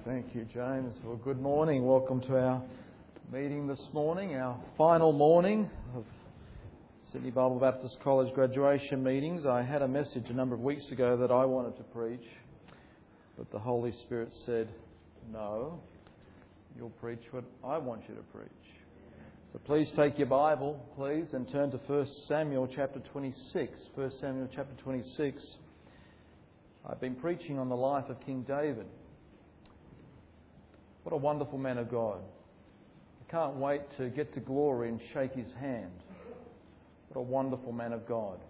Thank you, James. Well, good morning. Welcome to our meeting this morning, our final morning of Sydney Bible Baptist College graduation meetings. I had a message a number of weeks ago that I wanted to preach, but the Holy Spirit said, no, you'll preach what I want you to preach. So please take your Bible, please, and turn to 1 Samuel chapter 26. 1 Samuel chapter 26. I've been preaching on the life of King David. What a wonderful man of God. I can't wait to get to glory and shake his hand. What a wonderful man of God.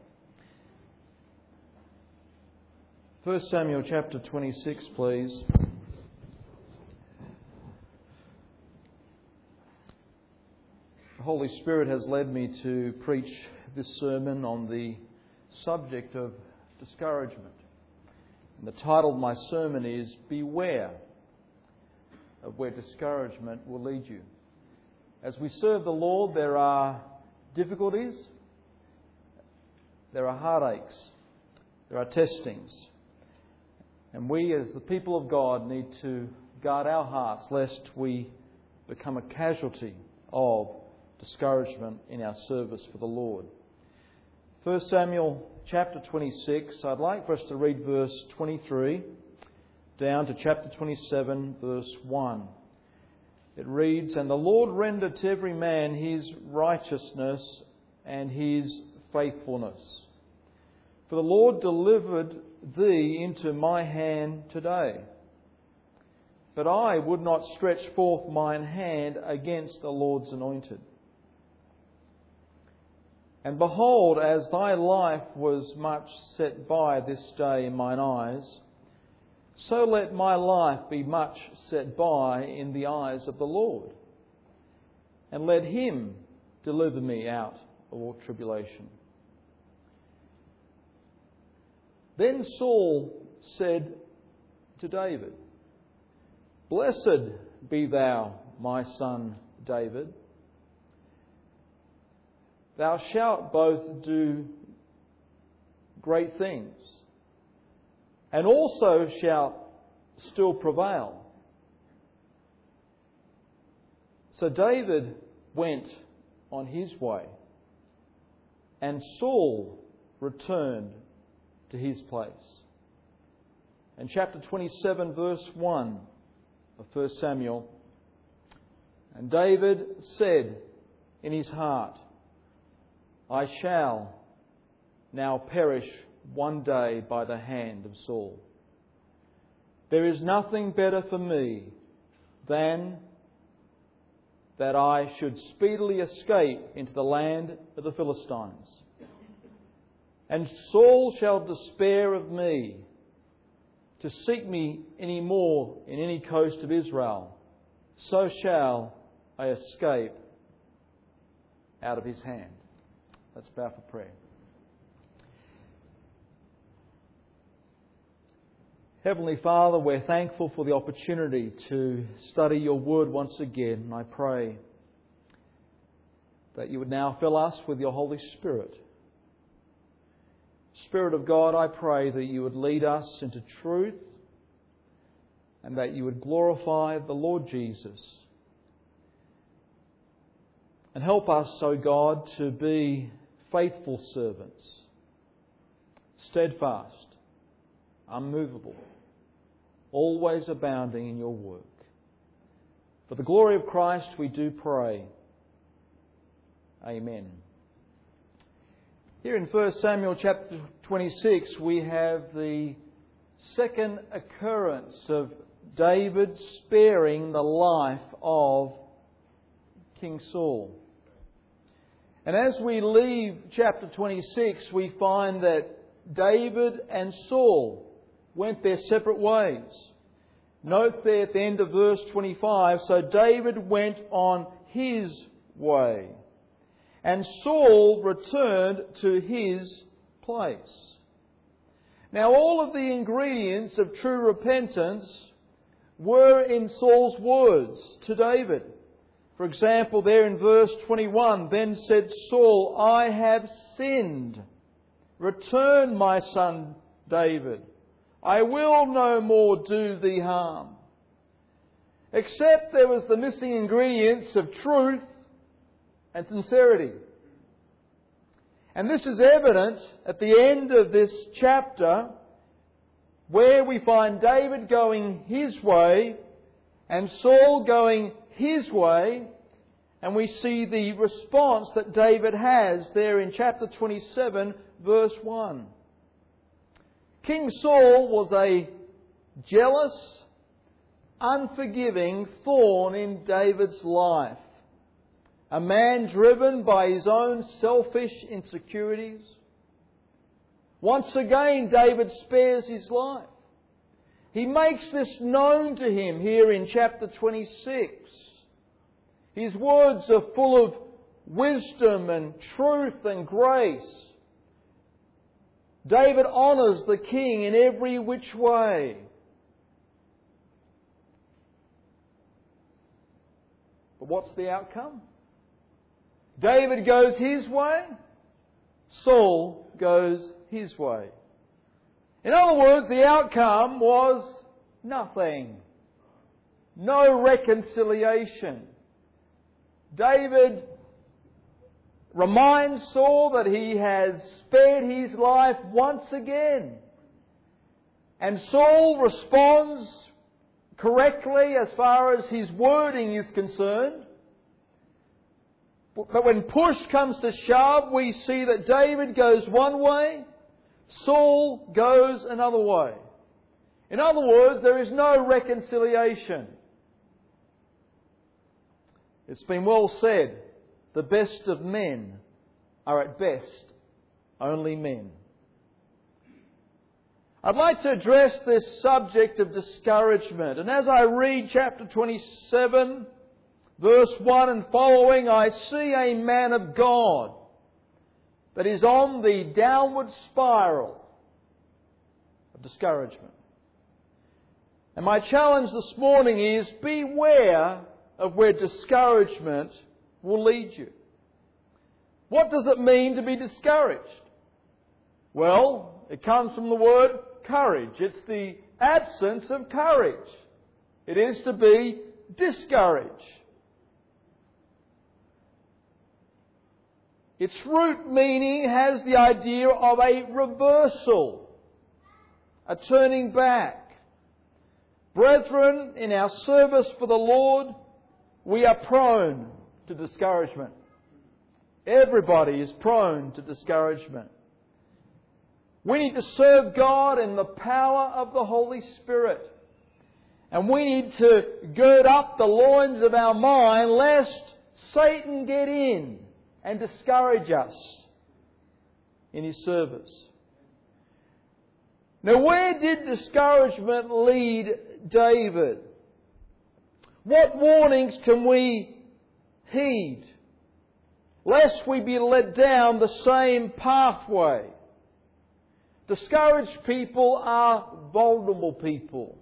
1 Samuel chapter 26, please. The Holy Spirit has led me to preach this sermon on the subject of discouragement. And the title of my sermon is Beware of Where Discouragement Will Lead You. As we serve the Lord, there are difficulties, there are heartaches, there are testings. And we as the people of God need to guard our hearts lest we become a casualty of discouragement in our service for the Lord. 1 Samuel chapter 26, I'd like for us to read verse 23 down to chapter 27, verse 1. It reads, "And the Lord rendered to every man his righteousness and his faithfulness. For the Lord delivered thee into my hand today. But I would not stretch forth mine hand against the Lord's anointed. And behold, as thy life was much set by this day in mine eyes, so let my life be much set by in the eyes of the Lord. And let Him deliver me out of all tribulation." Then Saul said to David, "Blessed be thou, my son David. Thou shalt both do great things, and also shalt still prevail." So David went on his way, and Saul returned to his place. And chapter 27, verse 1 of 1 Samuel, "And David said in his heart, I shall now perish one day by the hand of Saul. There is nothing better for me than that I should speedily escape into the land of the Philistines. And Saul shall despair of me to seek me any more in any coast of Israel. So shall I escape out of his hand." Let's bow for prayer. Heavenly Father, we're thankful for the opportunity to study your word once again. And I pray that you would now fill us with your Holy Spirit. Spirit of God, I pray that you would lead us into truth and that you would glorify the Lord Jesus. And help us, O God, to be faithful servants, steadfast, unmovable, always abounding in your work. For the glory of Christ we do pray. Amen. Here in 1 Samuel chapter 26 we have the second occurrence of David sparing the life of King Saul. And as we leave chapter 26 we find that David and Saul went their separate ways. Note there at the end of verse 25, "So David went on his way, and Saul returned to his place." Now all of the ingredients of true repentance were in Saul's words to David. For example, there in verse 21, "Then said Saul, I have sinned. Return, my son David. I will no more do thee harm." except there was the missing ingredients of truth and sincerity. And this is evident at the end of this chapter, where we find David going his way and Saul going his way, and we see the response that David has there in chapter 27, verse 1. King Saul was a jealous, unforgiving thorn in David's life. A man driven by his own selfish insecurities. Once again, David spares his life. He makes this known to him here in chapter 26. His words are full of wisdom and truth and grace. David honours the king in every which way. But what's the outcome? David goes his way, Saul goes his way. In other words, the outcome was nothing. No reconciliation. David reminds Saul that he has spared his life once again. And Saul responds correctly as far as his wording is concerned. But when push comes to shove, we see that David goes one way, Saul goes another way. In other words, there is no reconciliation. It's been well said, the best of men are at best only men. I'd like to address this subject of discouragement. And as I read chapter 27, verse 1 and following, I see a man of God that is on the downward spiral of discouragement. And my challenge this morning is, beware of where discouragement will lead you. What does it mean to be discouraged? Well, it comes from the word courage. It's the absence of courage. It is to be discouraged. Its root meaning has the idea of a reversal, a turning back. Brethren, in our service for the Lord, we are prone to discouragement. Everybody is prone to discouragement. We need to serve God in the power of the Holy Spirit. And we need to gird up the loins of our mind lest Satan get in and discourage us in his service. Now, where did discouragement lead David? What warnings can we heed lest we be led down the same pathway? Discouraged people are vulnerable people.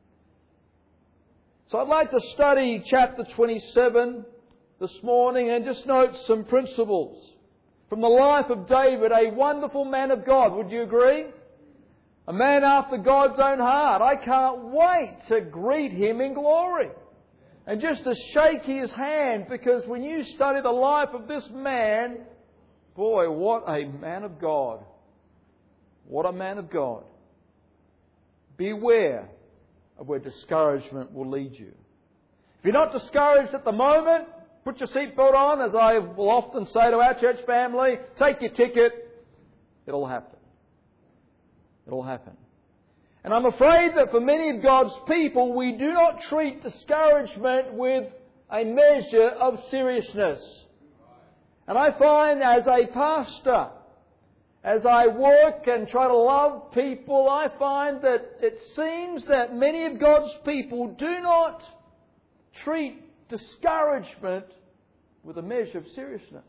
So I'd like to study chapter 27 this morning and just note some principles from the life of David, a wonderful man of God. Would you agree? A man after God's own heart. I can't wait to greet him in glory and just to shake his hand, because when you study the life of this man, boy, what a man of God. What a man of God. Beware of where discouragement will lead you. If you're not discouraged at the moment, put your seatbelt on, as I will often say to our church family. Take your ticket. It'll happen. It'll happen. And I'm afraid that for many of God's people, we do not treat discouragement with a measure of seriousness. And I find as a pastor, as I work and try to love people, I find that it seems that many of God's people do not treat discouragement with a measure of seriousness.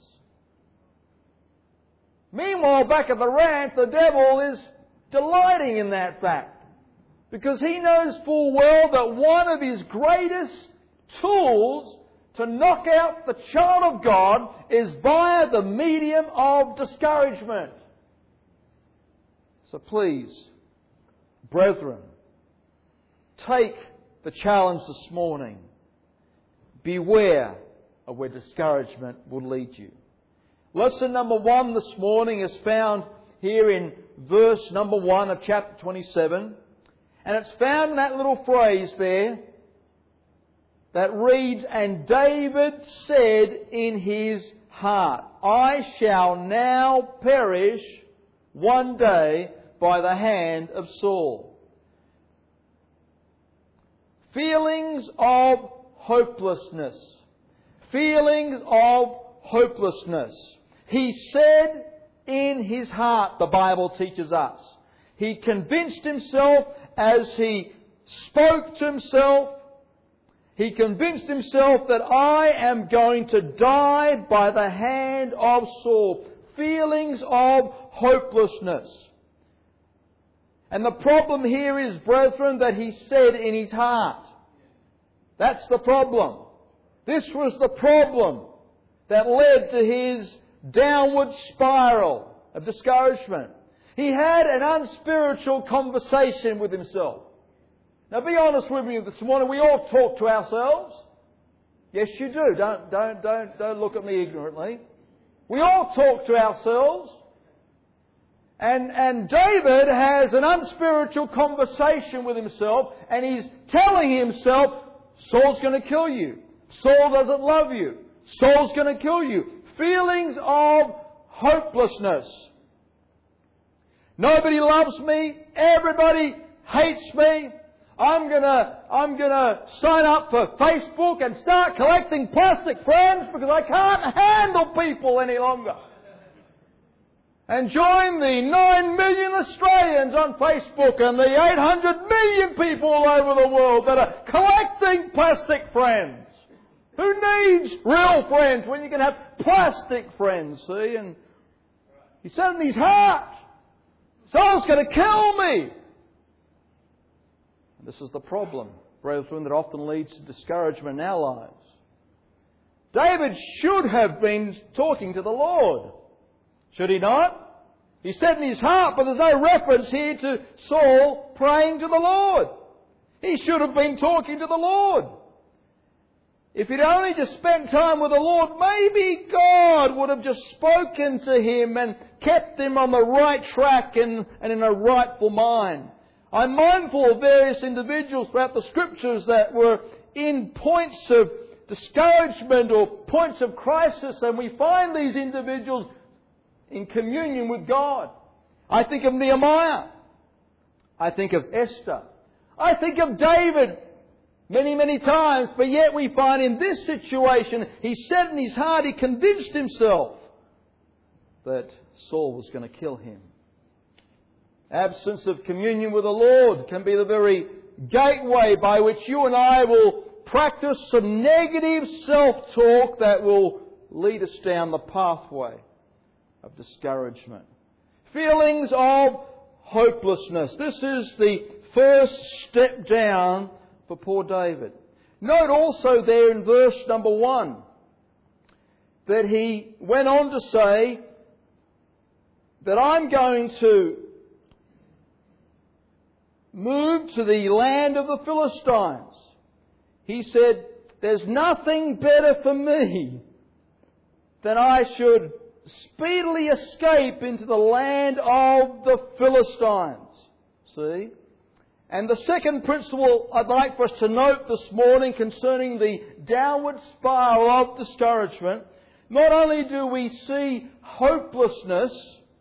Meanwhile, back at the ranch, the devil is delighting in that fact, because he knows full well that one of his greatest tools to knock out the child of God is via the medium of discouragement. So please, brethren, take the challenge this morning. Beware of where discouragement will lead you. Lesson number 1 this morning is found here in verse number 1 of chapter 27. And it's found in that little phrase there that reads, "And David said in his heart, I shall now perish one day by the hand of Saul." Feelings of hopelessness. Feelings of hopelessness. He said in his heart, the Bible teaches us. He convinced himself as he spoke to himself. He convinced himself that I am going to die by the hand of Saul. Feelings of hopelessness. And the problem here is, brethren, that he said in his heart. That's the problem. This was the problem that led to his downward spiral of discouragement. He had an unspiritual conversation with himself. Now be honest with me this morning, we all talk to ourselves. Yes, you do. Don't look at me ignorantly. We all talk to ourselves. And David has an unspiritual conversation with himself, and he's telling himself, Saul's going to kill you. Saul doesn't love you. Saul's going to kill you. Feelings of hopelessness. Nobody loves me. Everybody hates me. I'm gonna sign up for Facebook and start collecting plastic friends because I can't handle people any longer. And join the 9 million Australians on Facebook and the 800 million people all over the world that are collecting plastic friends. Who needs real friends when you can have plastic friends, see? And he said in his heart, Saul's going to kill me. This is the problem, brethren, that often leads to discouragement in our lives. David should have been talking to the Lord. Should he not? He said in his heart, but there's no reference here to Saul praying to the Lord. He should have been talking to the Lord. If he'd only just spent time with the Lord, maybe God would have just spoken to him and kept him on the right track and in a rightful mind. I'm mindful of various individuals throughout the Scriptures that were in points of discouragement or points of crisis, and we find these individuals in communion with God. I think of Nehemiah. I think of Esther. I think of David many, many times, but yet we find in this situation, he said in his heart, he convinced himself that Saul was going to kill him. Absence of communion with the Lord can be the very gateway by which you and I will practice some negative self-talk that will lead us down the pathway of discouragement. Feelings of hopelessness. This is the first step down for poor David. Note also there in verse number 1 that he went on to say that I'm going to move to the land of the Philistines. He said, there's nothing better for me than I should speedily escape into the land of the Philistines. See? And the second principle I'd like for us to note this morning concerning the downward spiral of discouragement, not only do we see hopelessness,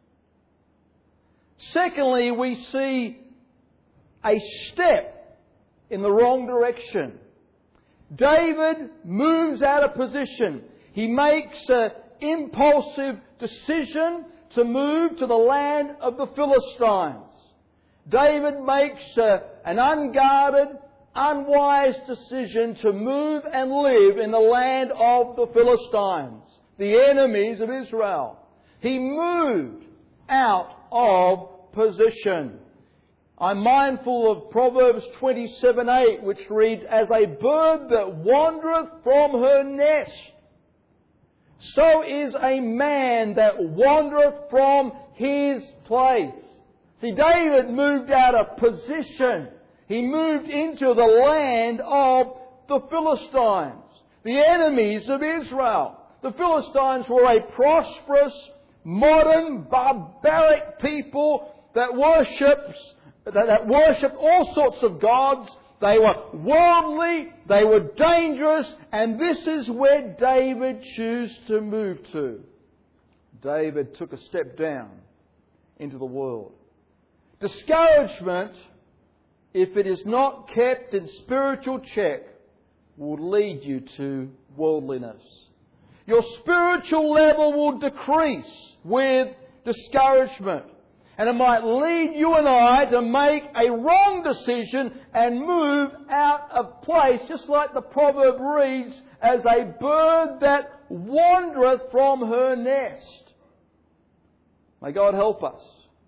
secondly, we see a step in the wrong direction. David moves out of position. He makes an impulsive decision to move to the land of the Philistines. David makes an unguarded, unwise decision to move and live in the land of the Philistines, the enemies of Israel. He moved out of position. I'm mindful of Proverbs 27:8, which reads, as a bird that wandereth from her nest, so is a man that wandereth from his place. See, David moved out of position. he moved into the land of the Philistines, the enemies of Israel. The Philistines were a prosperous, modern, barbaric people that worshipped all sorts of gods. They were worldly, they were dangerous, and this is where David chose to move to. David took a step down into the world. Discouragement, if it is not kept in spiritual check, will lead you to worldliness. Your spiritual level will decrease with discouragement. And it might lead you and I to make a wrong decision and move out of place, just like the proverb reads, as a bird that wandereth from her nest. May God help us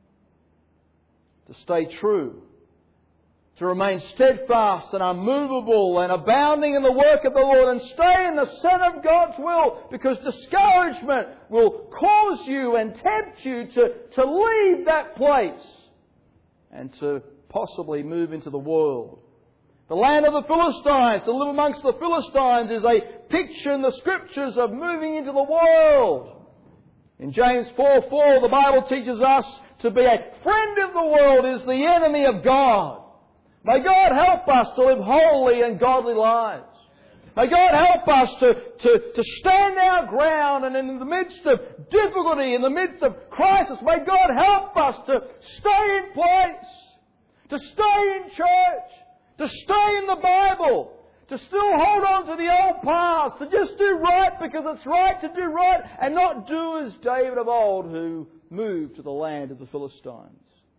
to stay true, to remain steadfast and unmovable and abounding in the work of the Lord, and stay in the centre of God's will, because discouragement will cause you and tempt you to leave that place and to possibly move into the world. The land of the Philistines, to live amongst the Philistines, is a picture in the Scriptures of moving into the world. In James 4:4, the Bible teaches us to be a friend of the world is the enemy of God. May God help us to live holy and godly lives. May God help us to stand our ground, and in the midst of difficulty, in the midst of crisis, may God help us to stay in place, to stay in church, to stay in the Bible, to still hold on to the old paths, to just do right because it's right to do right, and not do as David of old, who moved to the land of the Philistines.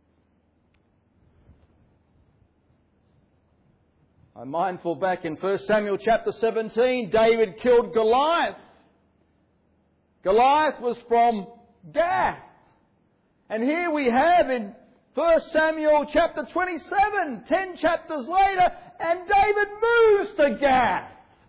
I'm mindful back in 1 Samuel chapter 17, David killed Goliath. Goliath was from Gath. And here we have in 1 Samuel chapter 27, 10 chapters later, and David moves to Gath.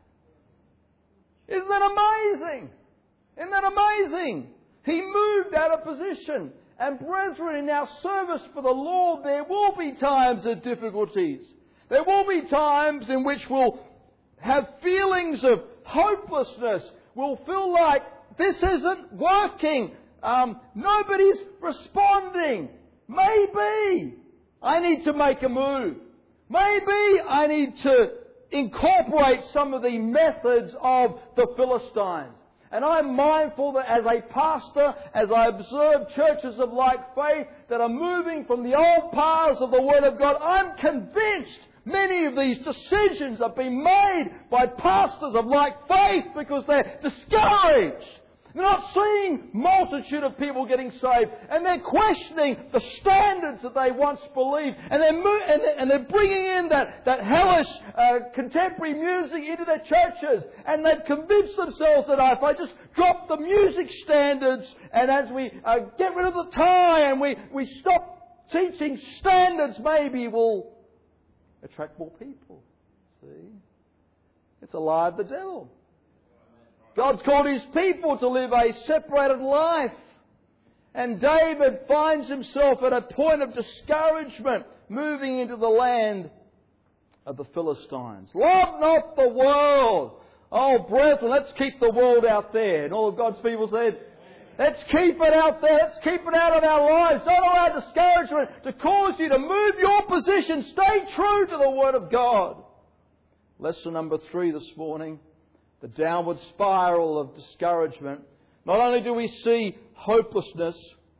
Isn't that amazing? Isn't that amazing? He moved out of position. And brethren, in our service for the Lord, there will be times of difficulties. There will be times in which we'll have feelings of hopelessness. We'll feel like this isn't working. Nobody's responding. Maybe I need to make a move. Maybe I need to incorporate some of the methods of the Philistines. And I'm mindful that as a pastor, as I observe churches of like faith that are moving from the old paths of the Word of God, I'm convinced many of these decisions are being made by pastors of like faith because they're discouraged. They're not seeing multitude of people getting saved, and they're questioning the standards that they once believed, and they're bringing in that hellish contemporary music into their churches, and they've convinced themselves that if I just drop the music standards, and as we get rid of the tie and we stop teaching standards, maybe we'll attract more people. See? It's a lie of the devil. God's called His people to live a separated life. And David finds himself at a point of discouragement, moving into the land of the Philistines. Love not the world. Oh, brethren, let's keep the world out there. And all of God's people said, let's keep it out there. Let's keep it out of our lives. Don't allow discouragement to cause you to move your position. Stay true to the Word of God. Lesson number 3 this morning. The downward spiral of discouragement. Not only do we see hopelessness,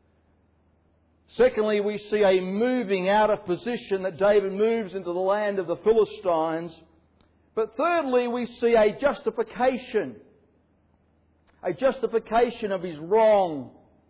secondly, we see a moving out of position that David moves into the land of the Philistines. But thirdly, we see a justification of his wrong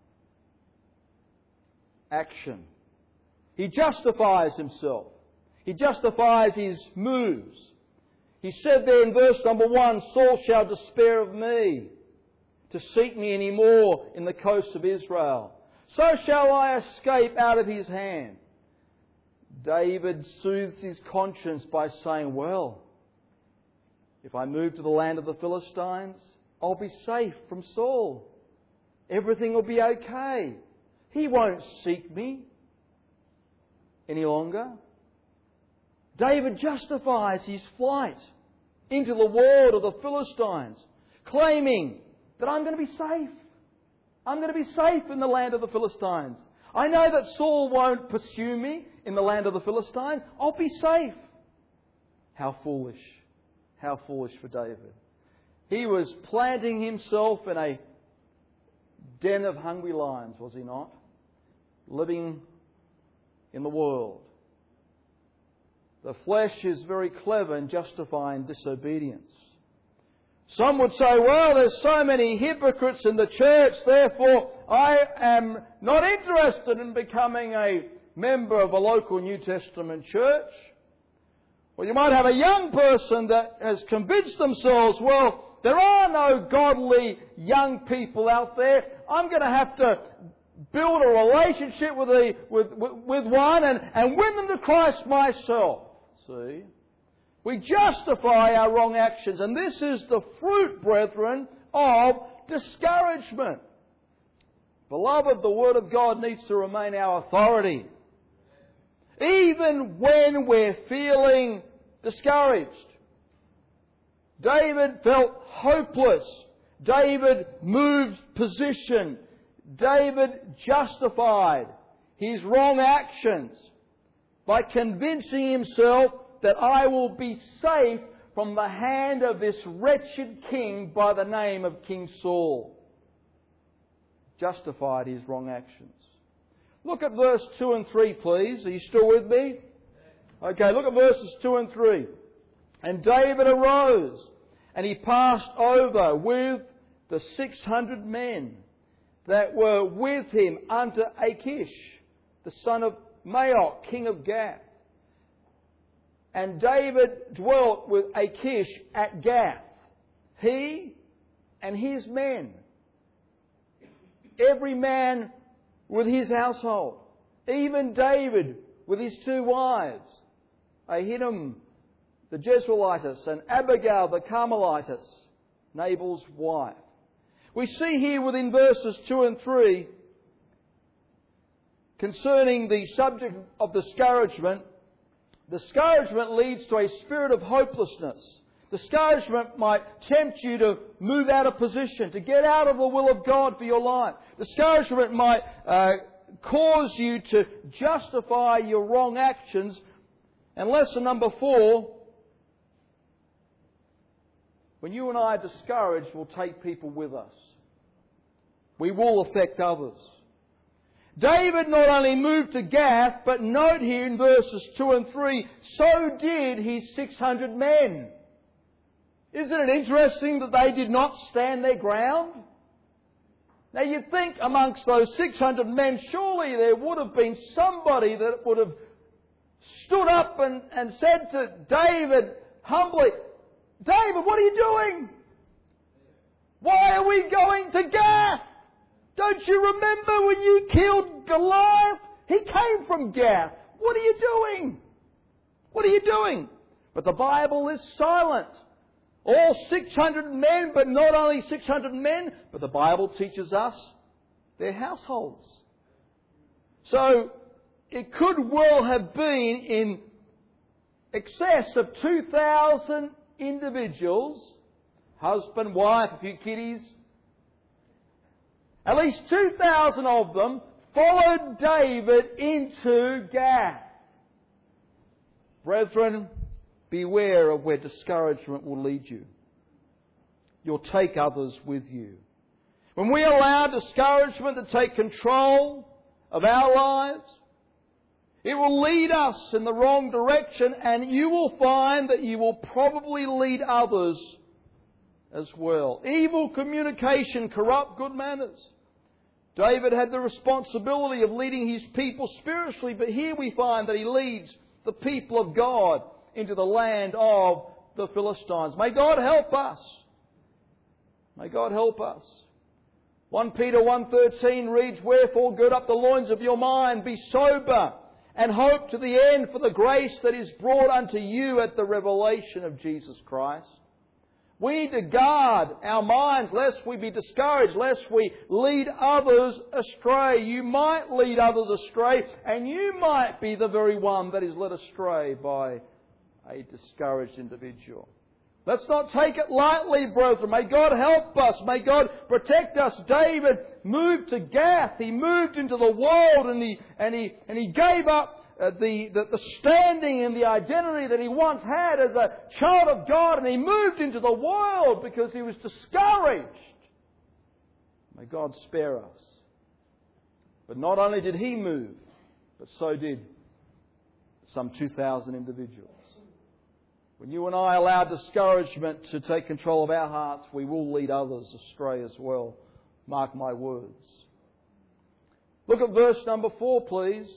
action. He justifies himself. He justifies his moves. He said there in verse number 1, Saul shall despair of me, to seek me any more in the coasts of Israel. So shall I escape out of his hand. David soothes his conscience by saying, well, if I move to the land of the Philistines, I'll be safe from Saul. Everything will be okay. He won't seek me any longer. David justifies his flight into the world of the Philistines, claiming that I'm going to be safe. I'm going to be safe in the land of the Philistines. I know that Saul won't pursue me in the land of the Philistines. I'll be safe. How foolish. How foolish for David. He was planting himself in a den of hungry lions, was he not? Living in the world. The flesh is very clever in justifying disobedience. Some would say, well, there's so many hypocrites in the church, therefore I am not interested in becoming a member of a local New Testament church. Or you might have a young person that has convinced themselves, well, there are no godly young people out there. I'm going to have to build a relationship with one and win them to Christ myself. See? We justify our wrong actions. And this is the fruit, brethren, of discouragement. Beloved, the Word of God needs to remain our authority. Even when we're feeling discouraged. David felt hopeless. David moved position. David justified his wrong actions by convincing himself that I will be safe from the hand of this wretched king by the name of King Saul. Justified his wrong actions. Look at verse 2 and 3, please. Are you still with me? Okay, look at verses 2 and 3. And David arose, and he passed over with the 600 men that were with him unto Achish, the son of Maoch, king of Gath. And David dwelt with Achish at Gath, he and his men, every man with his household, even David with his 2 wives, Ahinoam the Jezreelitess and Abigail the Carmelitess, Nabal's wife. We see here within verses 2 and 3, concerning the subject of discouragement, discouragement leads to a spirit of hopelessness. Discouragement might tempt you to move out of position, to get out of the will of God for your life. Discouragement might cause you to justify your wrong actions. And lesson number 4, when you and I are discouraged, we'll take people with us. We will affect others. David not only moved to Gath, but note here in verses 2 and 3, so did his 600 men. Isn't it interesting that they did not stand their ground? Now you'd think amongst those 600 men, surely there would have been somebody that would have stood up and said to David humbly, David, what are you doing? Why are we going to Gath? Don't you remember when you killed Goliath? He came from Gath. What are you doing? What are you doing? But the Bible is silent. All 600 men, but not only 600 men, but the Bible teaches us their households. So it could well have been in excess of 2,000 individuals, husband, wife, a few kiddies. At least 2,000 of them followed David into Gath. Brethren, beware of where discouragement will lead you. You'll take others with you. When we allow discouragement to take control of our lives, it will lead us in the wrong direction, and you will find that you will probably lead others as well. Evil communication corrupt good manners. David had the responsibility of leading his people spiritually, but here we find that he leads the people of God into the land of the Philistines. May God help us. May God help us. 1 Peter 1:13 reads, Wherefore gird up the loins of your mind, be sober, and hope to the end for the grace that is brought unto you at the revelation of Jesus Christ. We need to guard our minds lest we be discouraged, lest we lead others astray. You might lead others astray, and you might be the very one that is led astray by a discouraged individual. Let's not take it lightly, brethren. May God help us. May God protect us. David moved to Gath. He moved into the world and he gave up the standing and the identity that he once had as a child of God, and he moved into the world because he was discouraged. May God spare us. But not only did he move, but so did some 2,000 individuals. When you and I allow discouragement to take control of our hearts, we will lead others astray as well. Mark my words. Look at verse number 4, please.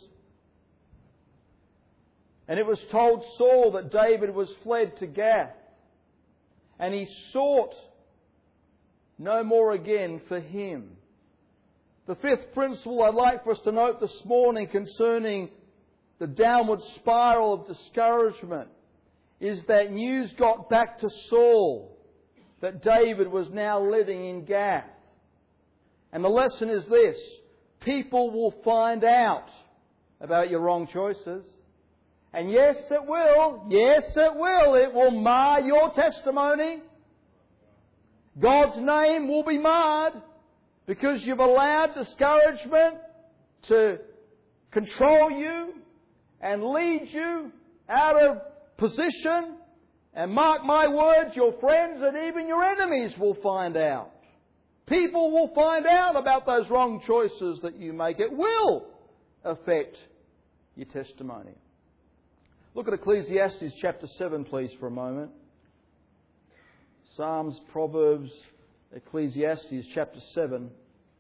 And it was told Saul that David was fled to Gath, and he sought no more again for him. The fifth principle I'd like for us to note this morning concerning the downward spiral of discouragement is that news got back to Saul that David was now living in Gath. And the lesson is this: people will find out about your wrong choices. And yes, it will. Yes, it will. It will mar your testimony. God's name will be marred because you've allowed discouragement to control you and lead you out of position. And mark my words, your friends and even your enemies will find out. People will find out about those wrong choices that you make. It will affect your testimony. Look at Ecclesiastes chapter 7, please, for a moment. Psalms, Proverbs, Ecclesiastes chapter 7.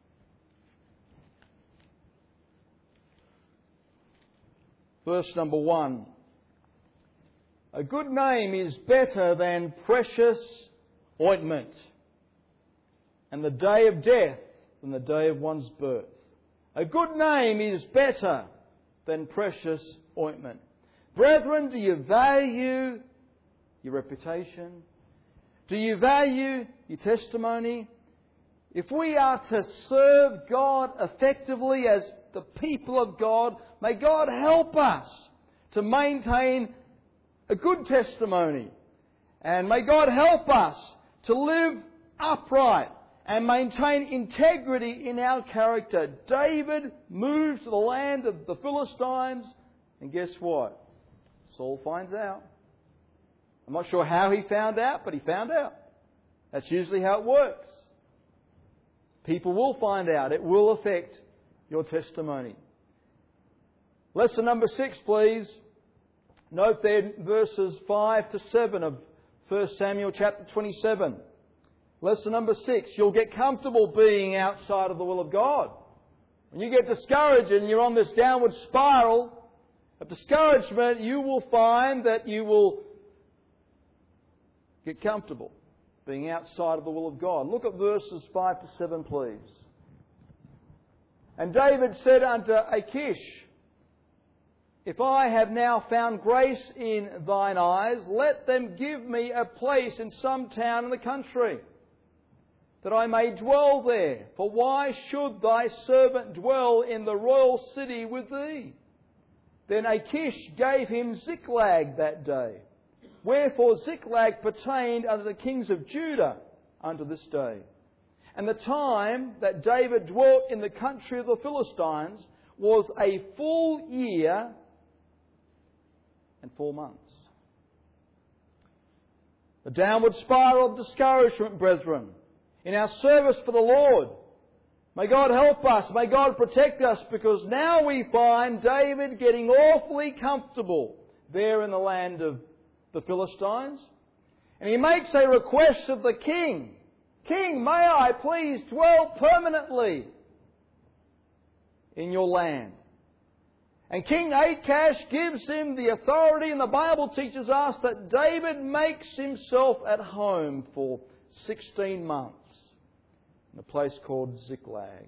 Verse number 1. A good name is better than precious ointment, and the day of death than the day of one's birth. A good name is better than precious ointment. Brethren, do you value your reputation? Do you value your testimony? If we are to serve God effectively as the people of God, may God help us to maintain a good testimony. And may God help us to live upright and maintain integrity in our character. David moved to the land of the Philistines, and guess what? Saul finds out. I'm not sure how he found out, but he found out. That's usually how it works. People will find out. It will affect your testimony. Lesson number 6, please. Note there verses 5 to 7 of 1 Samuel chapter 27. Lesson number 6. You'll get comfortable being outside of the will of God. When you get discouraged and you're on this downward spiral of discouragement, you will find that you will get comfortable being outside of the will of God. Look at verses 5 to 7, please. And David said unto Achish, If I have now found grace in thine eyes, let them give me a place in some town in the country, that I may dwell there. For why should thy servant dwell in the royal city with thee? Then Achish gave him Ziklag that day. Wherefore Ziklag pertained unto the kings of Judah unto this day. And the time that David dwelt in the country of the Philistines was a full year and 4 months. The downward spiral of discouragement, brethren, in our service for the Lord. May God help us. May God protect us, because now we find David getting awfully comfortable there in the land of the Philistines. And he makes a request of the king. King, may I please dwell permanently in your land? And King Achash gives him the authority, and the Bible teaches us that David makes himself at home for 16 months in a place called Ziklag.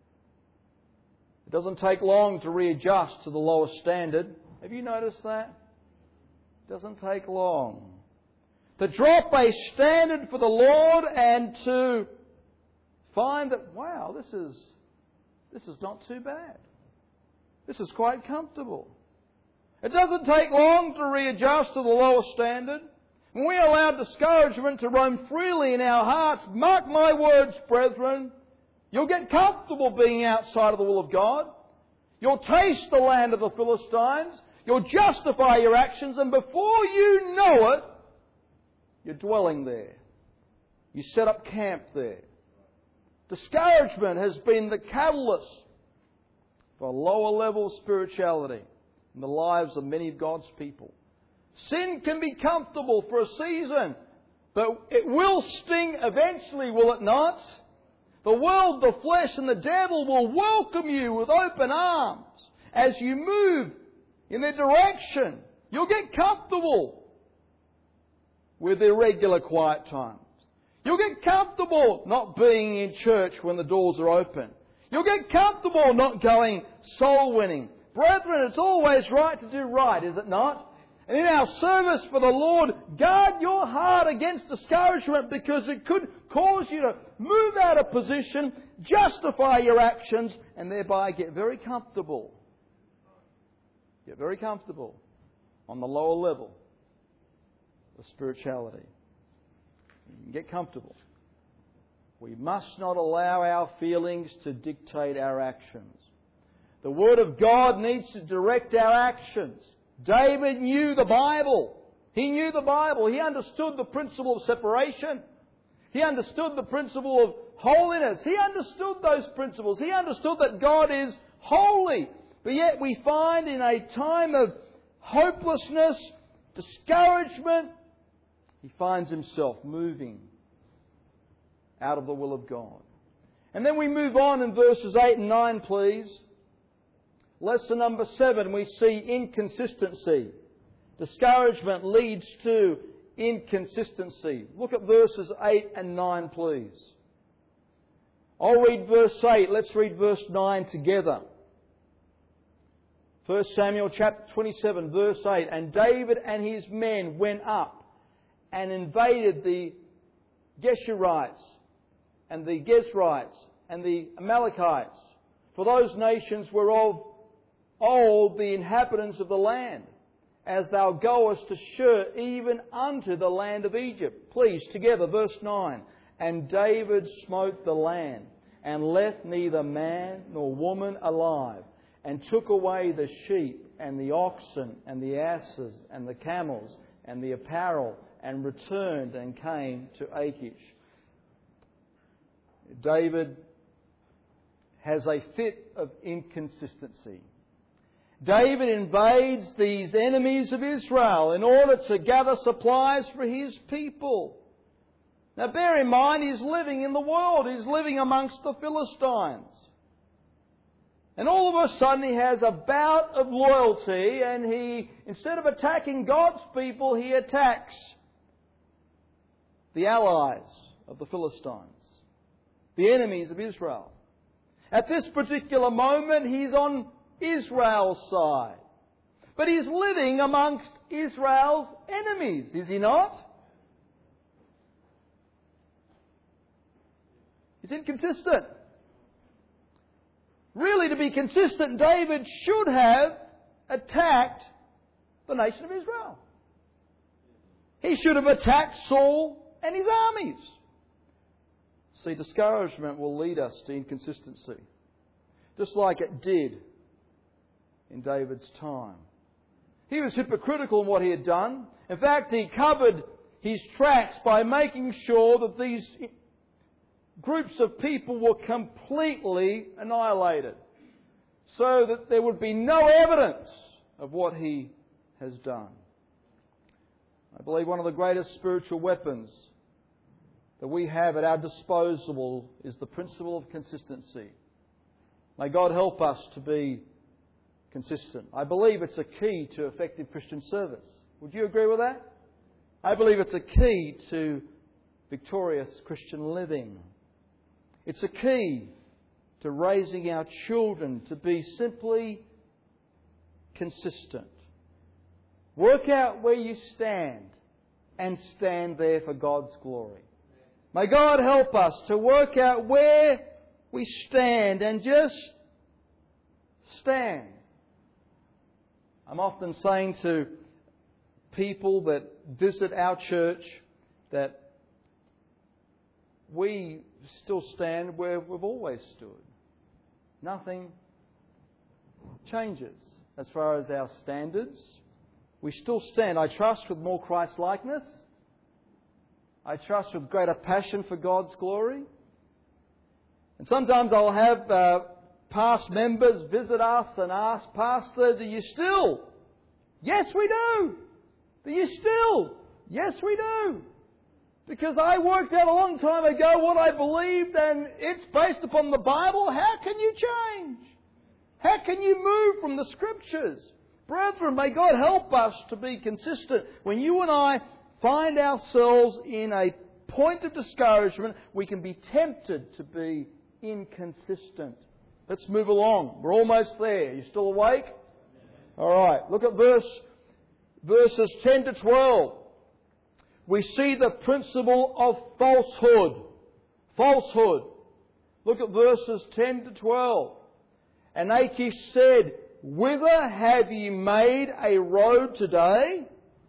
It doesn't take long to readjust to the lower standard. Have you noticed that? It doesn't take long. To drop a standard for the Lord and to find that, wow, this is not too bad. This is quite comfortable. It doesn't take long to readjust to the lower standard. When we allow discouragement to roam freely in our hearts, mark my words, brethren, you'll get comfortable being outside of the will of God. You'll taste the land of the Philistines. You'll justify your actions, and before you know it, you're dwelling there. You set up camp there. Discouragement has been the catalyst for a lower level of spirituality in the lives of many of God's people. Sin can be comfortable for a season, but it will sting eventually, will it not? The world, the flesh, and the devil will welcome you with open arms as you move in their direction. You'll get comfortable with irregular quiet times. You'll get comfortable not being in church when the doors are open. You'll get comfortable not going soul winning. Brethren, it's always right to do right, is it not? And in our service for the Lord, guard your heart against discouragement, because it could cause you to move out of position, justify your actions, and thereby get very comfortable. Get very comfortable on the lower level of spirituality. You can get comfortable. We must not allow our feelings to dictate our actions. The Word of God needs to direct our actions. David knew the Bible. He knew the Bible. He understood the principle of separation. He understood the principle of holiness. He understood those principles. He understood that God is holy. But yet we find in a time of hopelessness, discouragement, he finds himself moving out of the will of God. And then we move on in verses 8 and 9, please. Lesson number 7, we see inconsistency. Discouragement leads to inconsistency. Look at verses 8 and 9, please. I'll read verse 8. Let's read verse 9 together. 1 Samuel chapter 27, verse 8. And David and his men went up and invaded the Geshurites and the Gezrites and the Amalekites. For those nations were of old the inhabitants of the land, as thou goest to Shur, even unto the land of Egypt. Please, together, verse 9. And David smote the land, and left neither man nor woman alive, and took away the sheep, and the oxen, and the asses, and the camels, and the apparel, and returned and came to Achish. David has a fit of inconsistency. David invades these enemies of Israel in order to gather supplies for his people. Now bear in mind, he's living in the world. He's living amongst the Philistines. And all of a sudden he has a bout of loyalty, and he, instead of attacking God's people, he attacks the allies of the Philistines, the enemies of Israel. At this particular moment, he's on Israel's side. But he's living amongst Israel's enemies, is he not? He's inconsistent. Really, to be consistent, David should have attacked the nation of Israel. He should have attacked Saul and his armies. See, discouragement will lead us to inconsistency, just like it did in David's time. He was hypocritical in what he had done. In fact, he covered his tracks by making sure that these groups of people were completely annihilated, so that there would be no evidence of what he has done. I believe one of the greatest spiritual weapons that we have at our disposal is the principle of consistency. May God help us to be consistent. I believe it's a key to effective Christian service. Would you agree with that? I believe it's a key to victorious Christian living. It's a key to raising our children to be simply consistent. Work out where you stand and stand there for God's glory. May God help us to work out where we stand and just stand. I'm often saying to people that visit our church that we still stand where we've always stood. Nothing changes as far as our standards. We still stand, I trust, with more Christ-likeness. I trust with greater passion for God's glory. And sometimes I'll have past members visit us and ask, Pastor, do you still? Yes, we do. Do you still? Yes, we do. Because I worked out a long time ago what I believed, and it's based upon the Bible. How can you change? How can you move from the Scriptures? Brethren, may God help us to be consistent. When you and I find ourselves in a point of discouragement, we can be tempted to be inconsistent. Let's move along. We're almost there. You still awake? All right. Look at verses 10 to 12. We see the principle of falsehood. Falsehood. Look at verses 10 to 12. And Achish said, "Whither have ye made a road today?"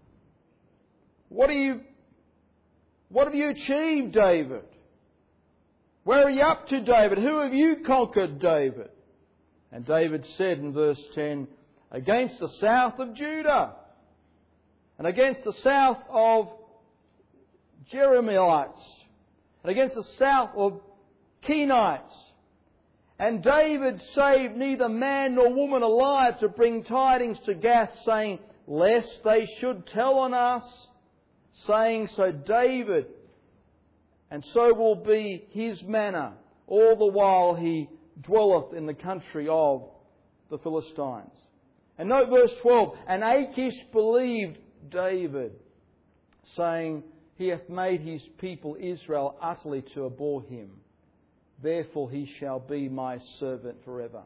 What have you achieved, David? Where are you up to, David? Who have you conquered, David? And David said in verse 10, "Against the south of Judah, and against the south of Jeremielites, and against the south of Kenites." And David saved neither man nor woman alive to bring tidings to Gath, saying, lest they should tell on us, saying, so David, and so will be his manner, all the while he dwelleth in the country of the Philistines. And note verse 12, and Achish believed David, saying, he hath made his people Israel utterly to abhor him. Therefore he shall be my servant forever.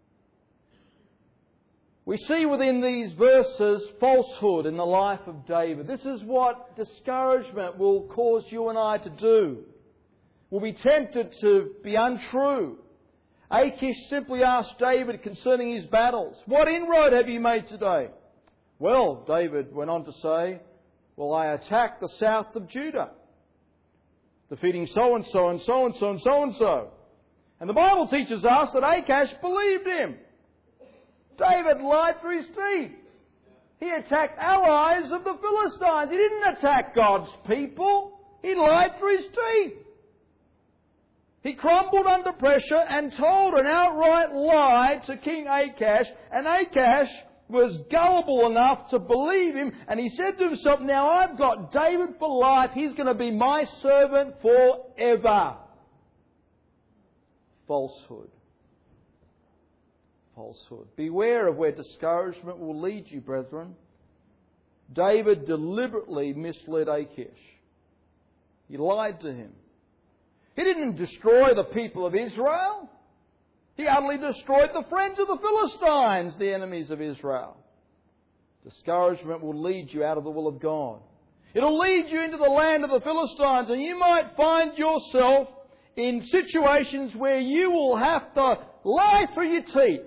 We see within these verses falsehood in the life of David. This is what discouragement will cause you and I to do. We'll be tempted to be untrue. Achish simply asked David concerning his battles, what inroad have you made today? Well, David went on to say, well, I attacked the south of Judah, defeating so-and-so and so-and-so and so-and-so. And the Bible teaches us that Achish believed him. David lied through his teeth. He attacked allies of the Philistines. He didn't attack God's people. He lied through his teeth. He crumbled under pressure and told an outright lie to King Achish, and Achish was gullible enough to believe him, and he said to himself, now I've got David for life, he's going to be my servant forever. Falsehood. Falsehood. Beware of where discouragement will lead you, brethren. David deliberately misled Achish. He lied to him. He didn't destroy the people of Israel. He utterly destroyed the friends of the Philistines, the enemies of Israel. Discouragement will lead you out of the will of God. It'll lead you into the land of the Philistines, and you might find yourself in situations where you will have to lie through your teeth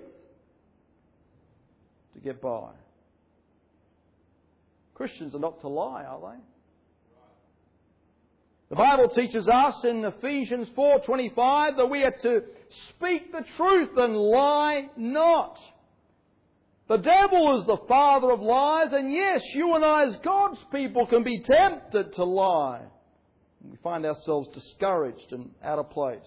to get by. Christians are not to lie, are they? The Bible teaches us in Ephesians 4:25 that we are to speak the truth and lie not. The devil is the father of lies, and yes, you and I as God's people can be tempted to lie. We find ourselves discouraged and out of place.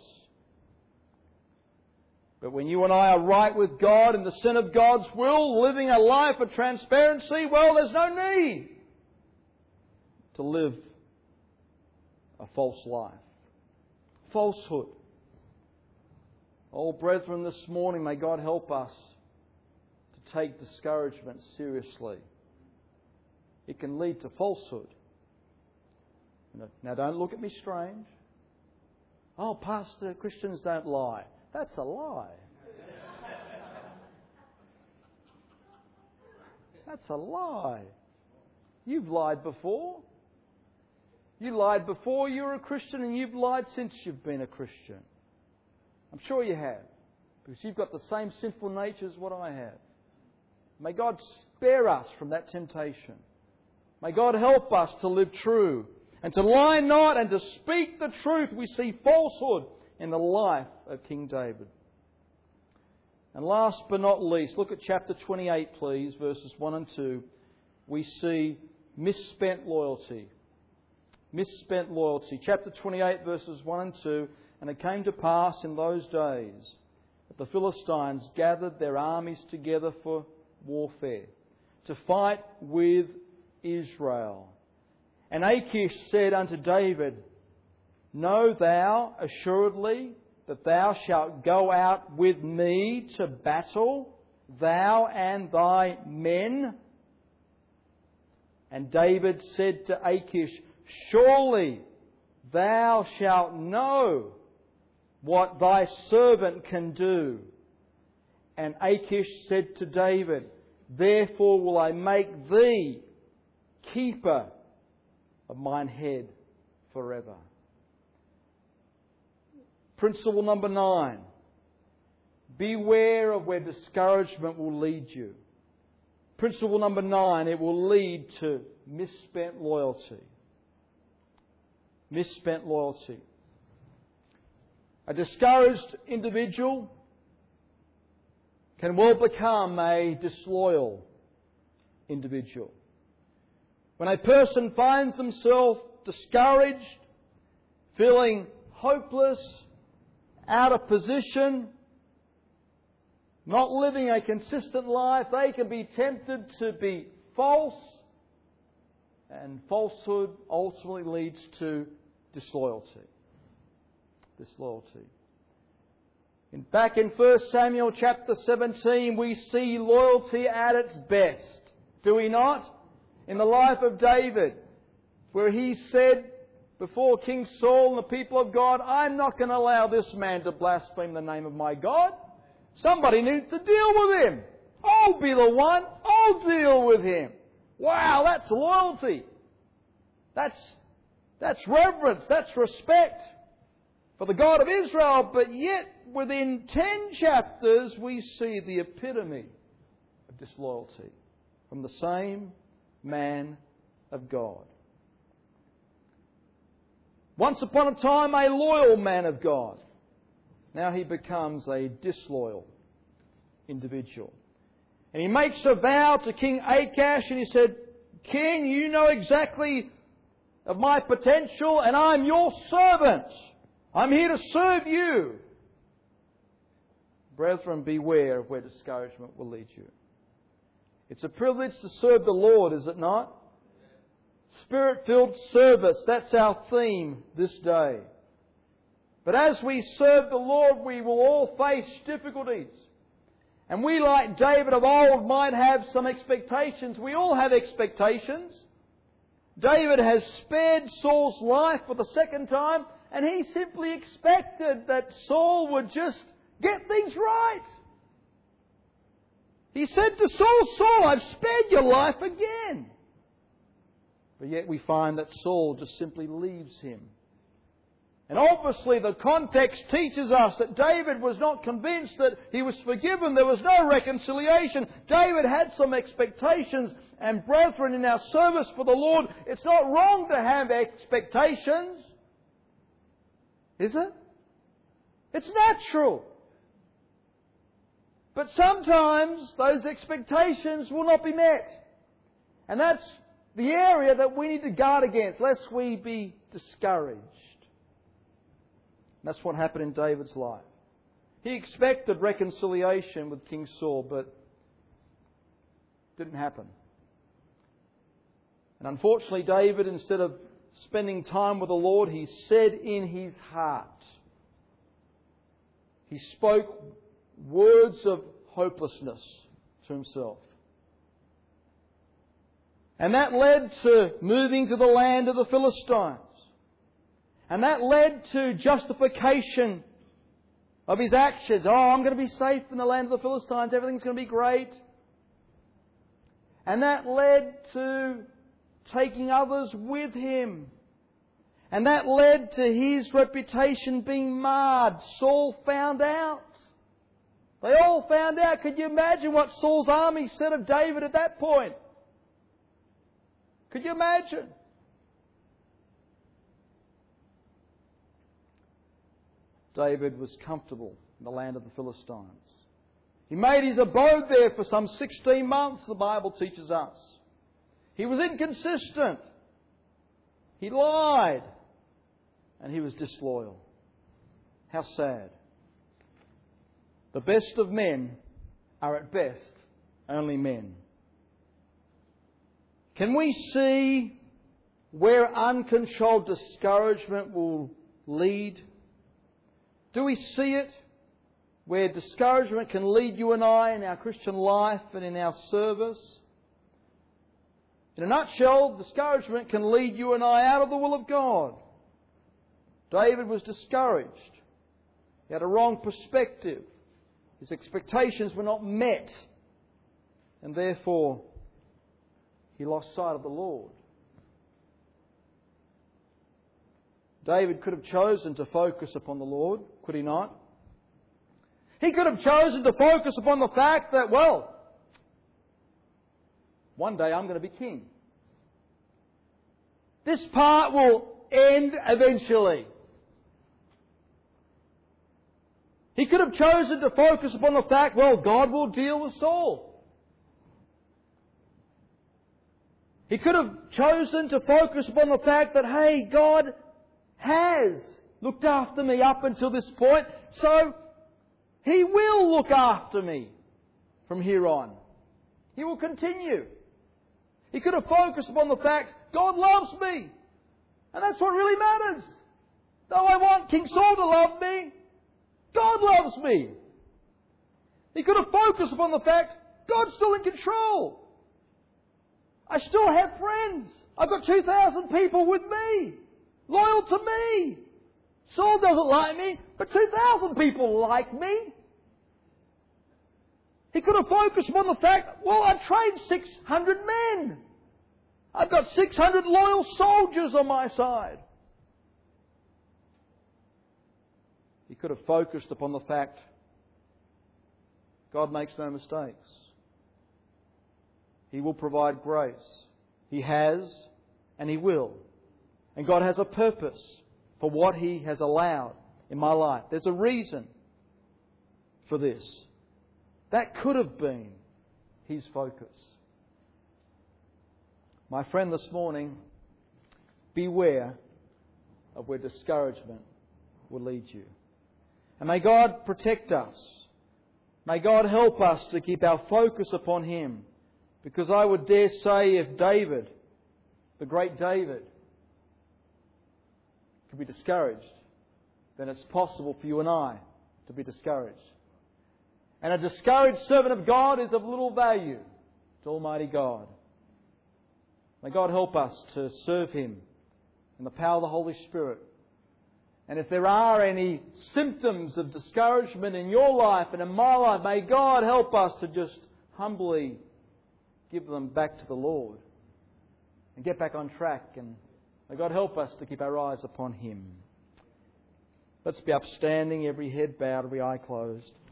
But when you and I are right with God in the sin of God's will, living a life of transparency, well, there's no need to live a false life. Falsehood. Oh, brethren, this morning, may God help us to take discouragement seriously. It can lead to falsehood. Now, don't look at me strange. Oh, Pastor, Christians don't lie. That's a lie. That's a lie. You've lied before. You lied before you were a Christian, and you've lied since you've been a Christian. I'm sure you have, because you've got the same sinful nature as what I have. May God spare us from that temptation. May God help us to live true and to lie not and to speak the truth. We see falsehood in the life of King David. And last but not least, look at chapter 28, please, verses 1 and 2. We see misspent loyalty. Misspent loyalty. Chapter 28, verses 1 and 2. And it came to pass in those days that the Philistines gathered their armies together for warfare, to fight with Israel. And Achish said unto David, Know thou assuredly that thou shalt go out with me to battle, thou and thy men? And David said to Achish, Surely thou shalt know what thy servant can do. And Achish said to David, Therefore will I make thee keeper of mine head forever. Principle number 9. Beware of where discouragement will lead you. Principle number 9, it will lead to misspent loyalty. Misspent loyalty. A discouraged individual can well become a disloyal individual. When a person finds themselves discouraged, feeling hopeless, out of position, not living a consistent life, they can be tempted to be false, and falsehood ultimately leads to disloyalty. Disloyalty. Back in 1 Samuel chapter 17, we see loyalty at its best. Do we not? In the life of David, where he said before King Saul and the people of God, I'm not going to allow this man to blaspheme the name of my God. Somebody needs to deal with him. I'll be the one. I'll deal with him. Wow, that's loyalty. That's reverence. That's respect for the God of Israel. But yet, within 10 chapters, we see the epitome of disloyalty from the same man of God. Once upon a time, a loyal man of God. Now he becomes a disloyal individual. And he makes a vow to King Achish, and he said, King, you know exactly of my potential, and I'm your servant. I'm here to serve you. Brethren, beware of where discouragement will lead you. It's a privilege to serve the Lord, is it not? Spirit-filled service, that's our theme this day. But as we serve the Lord, we will all face difficulties. And we, like David of old, might have some expectations. We all have expectations. David has spared Saul's life for the second time, and he simply expected that Saul would just get things right. He said to Saul, Saul, I've spared your life again. But yet we find that Saul just simply leaves him. And obviously the context teaches us that David was not convinced that he was forgiven. There was no reconciliation. David had some expectations. And brethren, in our service for the Lord, it's not wrong to have expectations. Is it? It's natural. But sometimes those expectations will not be met. And that's the area that we need to guard against, lest we be discouraged. That's what happened in David's life. He expected reconciliation with King Saul, but it didn't happen. And unfortunately, David, instead of spending time with the Lord, he said in his heart, he spoke words of hopelessness to himself. And that led to moving to the land of the Philistines. And that led to justification of his actions. Oh, I'm going to be safe in the land of the Philistines. Everything's going to be great. And that led to taking others with him. And that led to his reputation being marred. Saul found out. They all found out. Could you imagine what Saul's army said of David at that point? Could you imagine? David was comfortable in the land of the Philistines. He made his abode there for some 16 months, the Bible teaches us. He was inconsistent. He lied. And he was disloyal. How sad. The best of men are at best only men. Can we see where uncontrolled discouragement will lead? Do we see it? Where discouragement can lead you and I in our Christian life and in our service? In a nutshell, discouragement can lead you and I out of the will of God. David was discouraged. He had a wrong perspective. His expectations were not met. And therefore, he lost sight of the Lord. David could have chosen to focus upon the Lord, could he not? He could have chosen to focus upon the fact that, well, one day I'm going to be king. This part will end eventually. He could have chosen to focus upon the fact, well, God will deal with Saul. He could have chosen to focus upon the fact that, hey, God has looked after me up until this point, so He will look after me from here on. He will continue. He could have focused upon the fact, God loves me. And that's what really matters. Though I want King Saul to love me, God loves me. He could have focused upon the fact, God's still in control. I still have friends. I've got 2,000 people with me, loyal to me. Saul doesn't like me, but 2,000 people like me. He could have focused upon the fact, well, I've trained 600 men. I've got 600 loyal soldiers on my side. He could have focused upon the fact, God makes no mistakes. He will provide grace. He has, and He will. And God has a purpose for what He has allowed in my life. There's a reason for this. That could have been his focus. My friend, this morning, beware of where discouragement will lead you. And may God protect us. May God help us to keep our focus upon Him. Because I would dare say if David, the great David, could be discouraged, then it's possible for you and I to be discouraged. And a discouraged servant of God is of little value to Almighty God. May God help us to serve Him in the power of the Holy Spirit. And if there are any symptoms of discouragement in your life and in my life, may God help us to just humbly give them back to the Lord and get back on track. And may God help us to keep our eyes upon Him. Let's be upstanding, every head bowed, every eye closed.